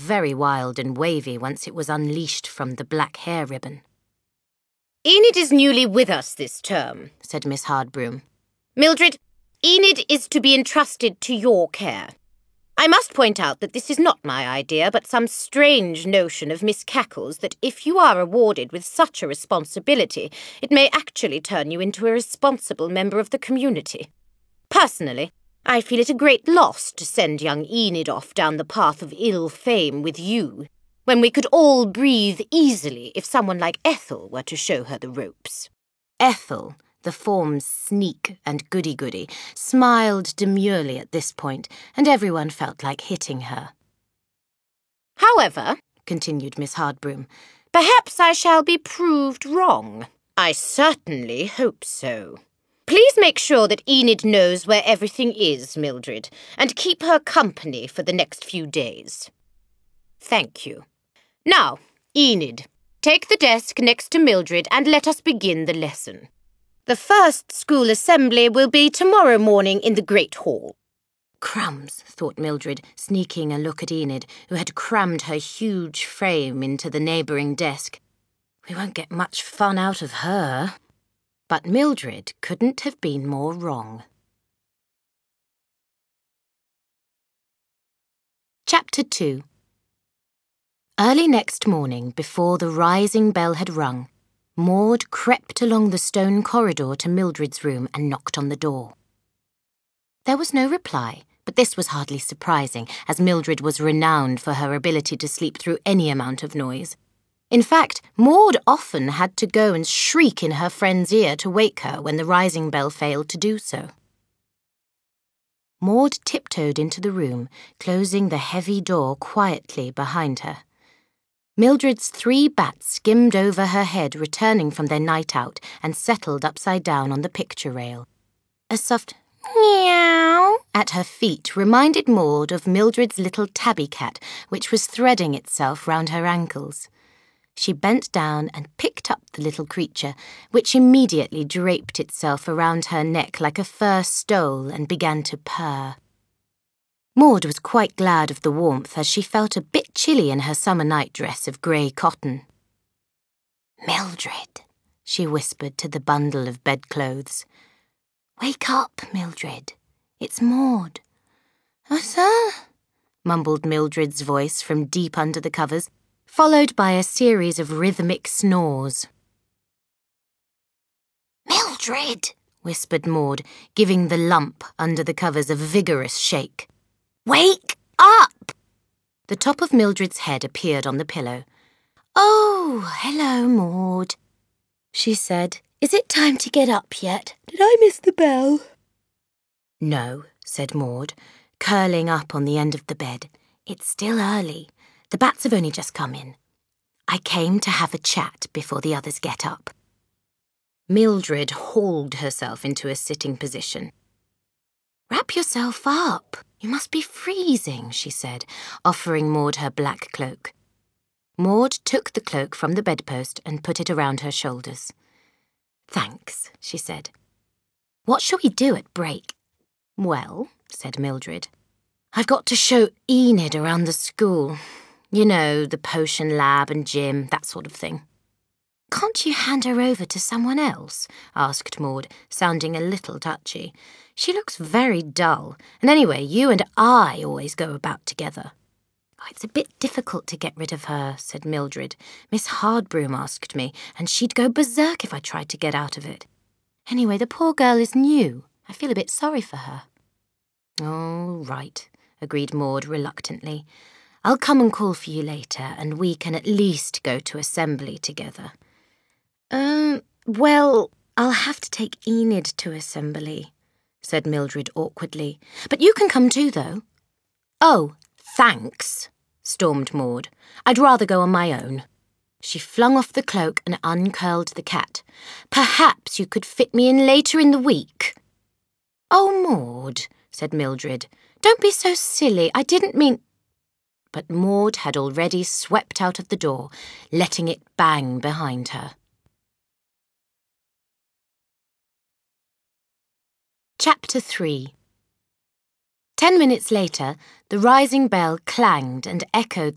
very wild and wavy once it was unleashed from the black hair ribbon. "Enid is newly with us this term," said Miss Hardbroom. "Mildred, Enid is to be entrusted to your care. I must point out that this is not my idea, but some strange notion of Miss Cackle's that if you are awarded with such a responsibility, it may actually turn you into a responsible member of the community. Personally, I feel it a great loss to send young Enid off down the path of ill fame with you, when we could all breathe easily if someone like Ethel were to show her the ropes." Ethel, the form's sneak and goody-goody, smiled demurely at this point, and everyone felt like hitting her. "However," continued Miss Hardbroom, "perhaps I shall be proved wrong. I certainly hope so. Please make sure that Enid knows where everything is, Mildred, and keep her company for the next few days. Thank you. Now, Enid, take the desk next to Mildred and let us begin the lesson. The first school assembly will be tomorrow morning in the Great Hall." Crumbs, thought Mildred, sneaking a look at Enid, who had crammed her huge frame into the neighbouring desk. We won't get much fun out of her. But Mildred couldn't have been more wrong. Chapter 2. Early next morning, before the rising bell had rung, Maud crept along the stone corridor to Mildred's room and knocked on the door. There was no reply, but this was hardly surprising, as Mildred was renowned for her ability to sleep through any amount of noise. In fact, Maud often had to go and shriek in her friend's ear to wake her when the rising bell failed to do so. Maud tiptoed into the room, closing the heavy door quietly behind her. Mildred's 3 bats skimmed over her head, returning from their night out, and settled upside down on the picture rail. A soft meow at her feet reminded Maud of Mildred's little tabby cat, which was threading itself round her ankles. She bent down and picked up the little creature, which immediately draped itself around her neck like a fur stole and began to purr. Maud was quite glad of the warmth, as she felt a bit chilly in her summer nightdress of grey cotton. "Mildred," she whispered to the bundle of bedclothes. "Wake up, Mildred. It's Maud." "Sir?" mumbled Mildred's voice from deep under the covers, followed by a series of rhythmic snores. "Mildred," whispered Maud, giving the lump under the covers a vigorous shake. "Wake up!" The top of Mildred's head appeared on the pillow. "Oh, hello, Maud," she said. "Is it time to get up yet? Did I miss the bell?" "No," said Maud, curling up on the end of the bed. "It's still early. The bats have only just come in. I came to have a chat before the others get up." Mildred hauled herself into a sitting position. "Wrap yourself up. You must be freezing," she said, offering Maud her black cloak. Maud took the cloak from the bedpost and put it around her shoulders. "Thanks," she said. "What shall we do at break?" "Well," said Mildred, "I've got to show Enid around the school. You know, the potion lab and gym, that sort of thing." "Can't you hand her over to someone else?" asked Maud, sounding a little touchy. "She looks very dull, and anyway, you and I always go about together." "Oh, it's a bit difficult to get rid of her," said Mildred. "Miss Hardbroom asked me, and she'd go berserk if I tried to get out of it. Anyway, the poor girl is new. I feel a bit sorry for her." "Oh, right," agreed Maud reluctantly. "I'll come and call for you later, and we can at least go to assembly together." Well, I'll have to take Enid to assembly," said Mildred awkwardly. "But you can come too, though." "Oh, thanks," stormed Maud. "I'd rather go on my own." She flung off the cloak and uncurled the cat. "Perhaps you could fit me in later in the week." "Oh, Maud," said Mildred, "don't be so silly. I didn't mean—" But Maud had already swept out of the door, letting it bang behind her. Chapter 3. 10 minutes later, the rising bell clanged and echoed